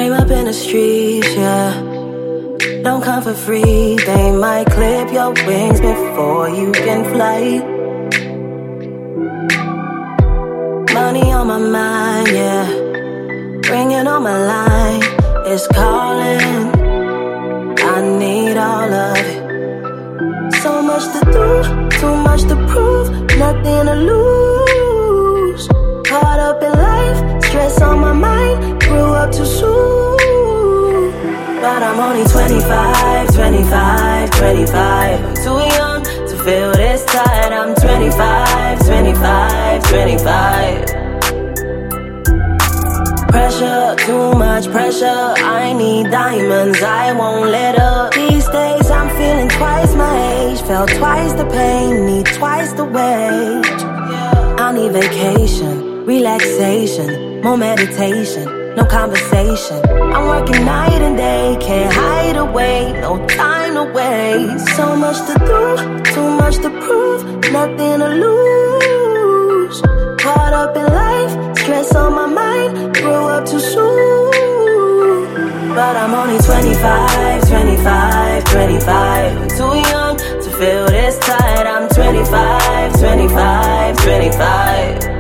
Frame up in the streets, yeah. Don't come for free. They might clip your wings before you can fly. Money on my mind, yeah. Ringing on my line, it's calling. I need all of it. So much to do, too much to prove, nothing to lose. Caught up in life, stress on my mind, grew up too soon. But I'm only 25, 25, 25. I'm too young to feel this tight. I'm 25, 25, 25. Pressure, too much pressure. I need diamonds, I won't let up. These days I'm feeling twice my age. Felt twice the pain, need twice the wage. I need vacation, relaxation, more meditation, no conversation. I'm working night and day, can't hide away, no time to waste. So much to do, too much to prove, nothing to lose. Caught up in life, stress on my mind, grew up too soon. But I'm only 25, 25, 25. I'm too young to feel this tight. I'm 25, 25, 25.